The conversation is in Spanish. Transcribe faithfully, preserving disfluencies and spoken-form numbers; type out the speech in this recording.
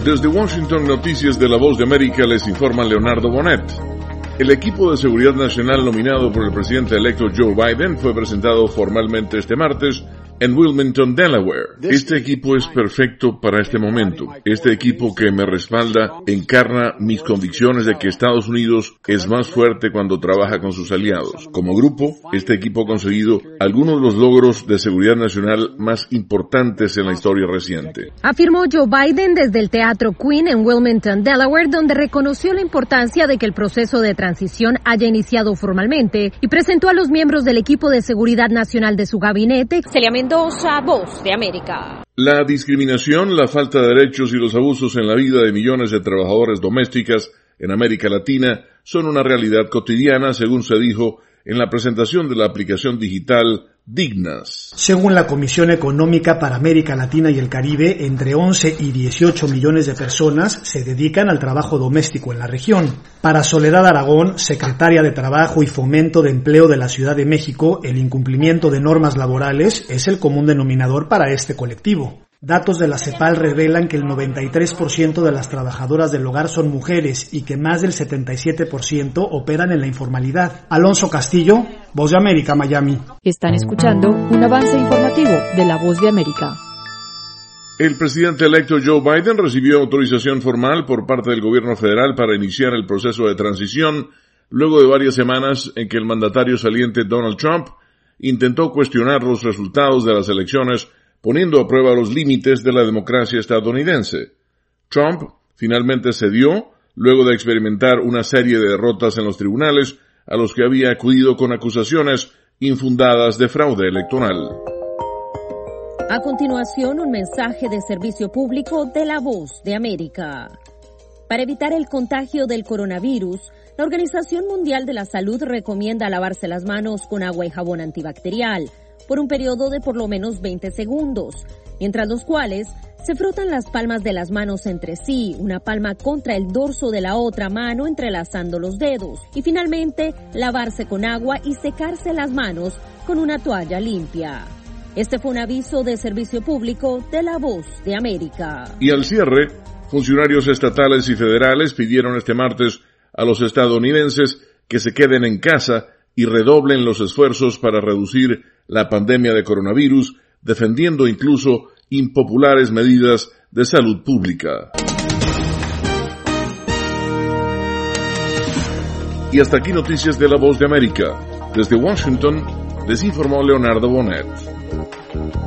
Desde Washington, Noticias de La Voz de América, les informa Leonardo Bonet. El equipo de seguridad nacional nominado por el presidente electo Joe Biden fue presentado formalmente este martes en Wilmington, Delaware. Este equipo es perfecto para este momento. Este equipo que me respalda encarna mis convicciones de que Estados Unidos es más fuerte cuando trabaja con sus aliados. Como grupo, este equipo ha conseguido algunos de los logros de seguridad nacional más importantes en la historia reciente. Afirmó Joe Biden desde el Teatro Queen en Wilmington, Delaware, donde reconoció la importancia de que el proceso de transición haya iniciado formalmente y presentó a los miembros del equipo de seguridad nacional de su gabinete. Celia Mendoza, Voz de América. La discriminación, la falta de derechos y los abusos en la vida de millones de trabajadoras domésticas en América Latina son una realidad cotidiana, según se dijo en la presentación de la aplicación digital Dignas. Según la Comisión Económica para América Latina y el Caribe, entre once y dieciocho millones de personas se dedican al trabajo doméstico en la región. Para Soledad Aragón, secretaria de Trabajo y Fomento de Empleo de la Ciudad de México, el incumplimiento de normas laborales es el común denominador para este colectivo. Datos de la CEPAL revelan que el noventa y tres por ciento de las trabajadoras del hogar son mujeres y que más del setenta y siete por ciento operan en la informalidad. Alonso Castillo, Voz de América, Miami. Están escuchando un avance informativo de la Voz de América. El presidente electo Joe Biden recibió autorización formal por parte del gobierno federal para iniciar el proceso de transición luego de varias semanas en que el mandatario saliente Donald Trump intentó cuestionar los resultados de las elecciones, poniendo a prueba los límites de la democracia estadounidense. Trump finalmente cedió luego de experimentar una serie de derrotas en los tribunales a los que había acudido con acusaciones infundadas de fraude electoral. A continuación, un mensaje de servicio público de La Voz de América. Para evitar el contagio del coronavirus, la Organización Mundial de la Salud recomienda lavarse las manos con agua y jabón antibacterial por un periodo de por lo menos veinte segundos, mientras los cuales se frotan las palmas de las manos entre sí, una palma contra el dorso de la otra mano entrelazando los dedos, y finalmente lavarse con agua y secarse las manos con una toalla limpia. Este fue un aviso de servicio público de La Voz de América. Y al cierre, funcionarios estatales y federales pidieron este martes a los estadounidenses que se queden en casa y redoblen los esfuerzos para reducir la pandemia de coronavirus, defendiendo incluso impopulares medidas de salud pública. Y hasta aquí Noticias de La Voz de América. Desde Washington, les informó Leonardo Bonet.